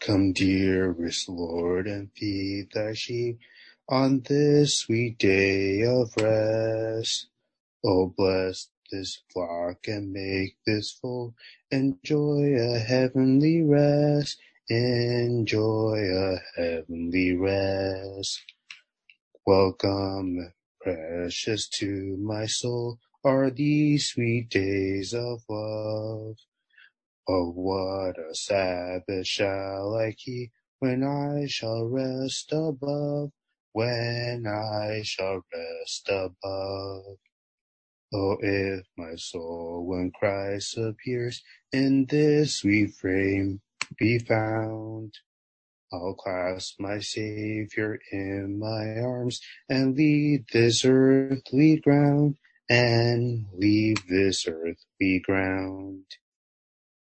Come, dearest Lord, and feed thy sheep on this sweet day of rest. Oh, bless this flock and make this fold enjoy a heavenly rest. Enjoy a heavenly rest. Welcome, precious to my soul, are these sweet days of love. Oh, what a Sabbath shall I keep when I shall rest above, when I shall rest above. Oh, if my soul, when Christ appears, in this sweet frame be found, I'll clasp my Savior in my arms and leave this earthly ground, and leave this earthly ground.